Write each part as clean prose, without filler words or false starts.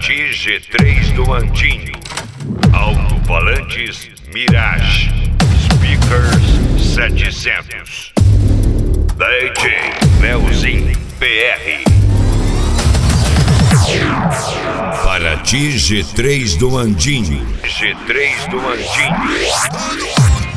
Paraty G3 do Antinho, alto-falantes Mirage, speakers 700, DJ Leozinho PR. Paraty G3 do Antinho, G3 do Antinho.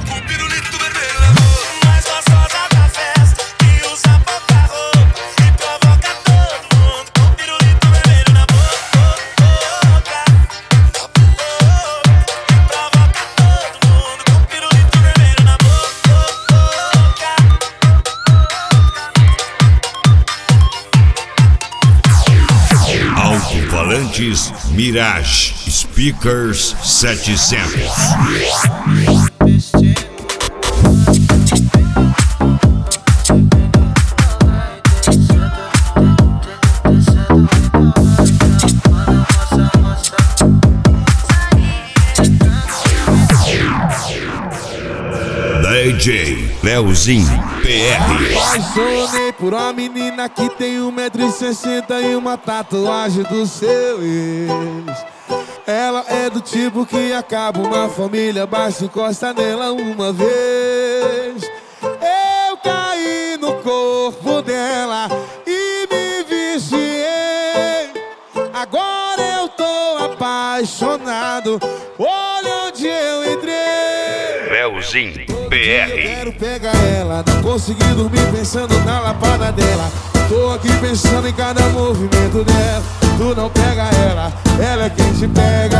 Alto-falantes Mirage, speakers 700. DJ Leozinho PR. Apaixonei por uma menina que tem 1,60 m e uma tatuagem do seu ex. Ela é do tipo que acaba uma família, basta encosta nela uma vez. Eu caí no corpo dela e me viciei. Agora eu tô apaixonado, olha onde eu entrei. Leozinho PR. Quero pegar ela, não consegui dormir pensando na lapada dela. Tô aqui pensando em cada movimento dela. Tu não pega ela é quem te pega.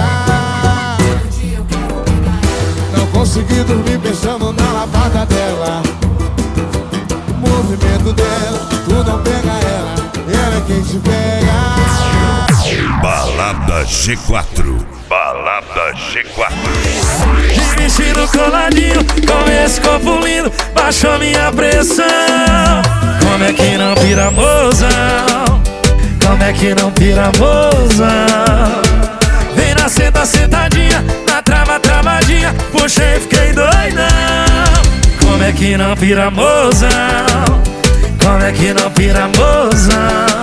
Não consegui dormir pensando na lapada dela. O movimento dela, tu não pega ela é quem te pega. Balada G4, Balada G4. De vestido coladinho, com esse corpo lindo, baixou minha pressão. Como é que não pira, mozão? Como é que não pira, mozão? Vem na senta, sentadinha, na trava, travadinha, puxei, fiquei doidão. Como é que não pira, mozão? Como é que não pira, mozão?